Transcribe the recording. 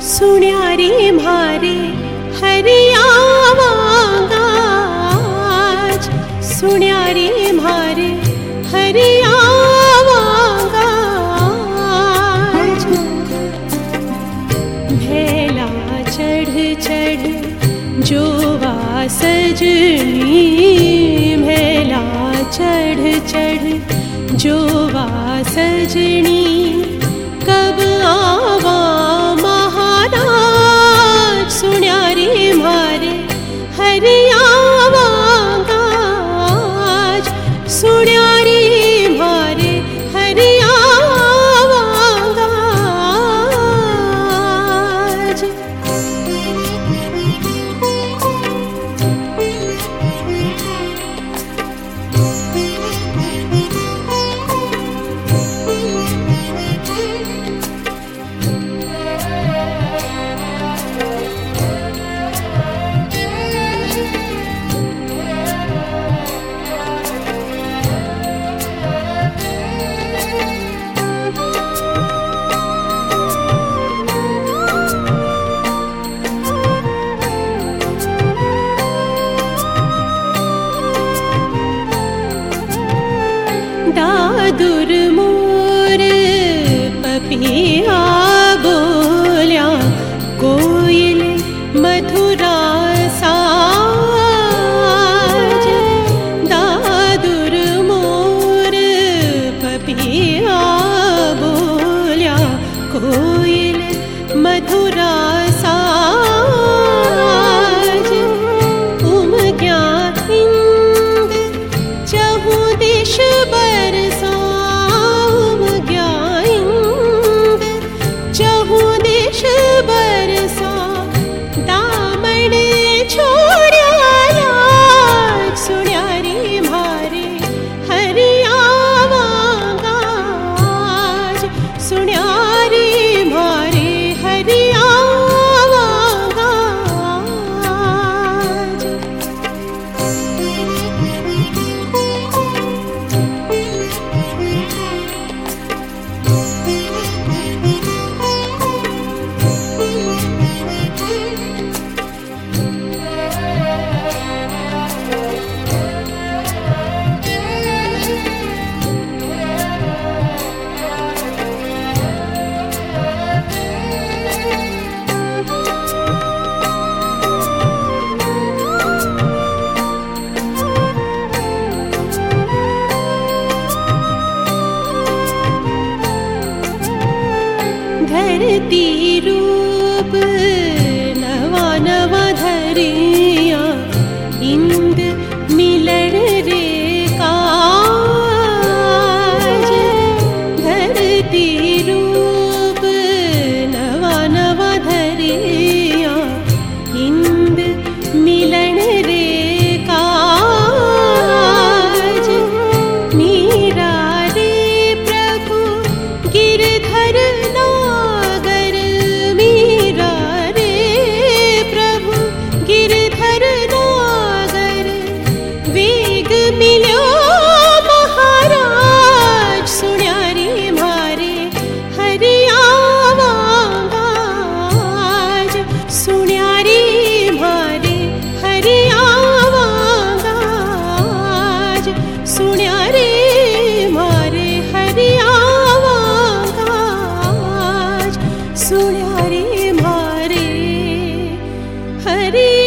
सुण्या रे म्हारे हरियावा गाज, सुण्या रे म्हारे हरियावा गाज। भेला चढ़ चढ़ जोवा सजनी, भेला चढ़ चढ़ जोवा सजनी, कब आवा महाराज। सुण्या रे म्हारे हरियावा गाज, सुण्या रे म्हारे हरियावा गाज। दादुर मोर पपिया बोल्या, कोयल मथुरा साज। दादुर मोर पपिया बोल्या, कोयल मथुरा साज। उमग्या इंद चहु दिश बरसा, उमग्या इंद चहु दिश बरसा, दामन छोड्या लाज। सुण्या रे म्हारे हरियावा गाज, सुण्या रे म्हारे हरियावा गाज। धरती रूप नवा नवा धरिया, इंद मिलन रे काज। धरती रूप नवा नवा धरिया, इंद मिलन रे काज। मीरा रे प्रभु गिरधर नागर, मीरा रे प्रभु गिरधर नागर, वेग मिल्यो महाराज। सुण्या रे म्हारे हरियावा गाज, सुण्या रे म्हारे हरियावा गाज, सुण्या रे म्हारे हरियावा गाज, सुण्या रे म्हारे हरि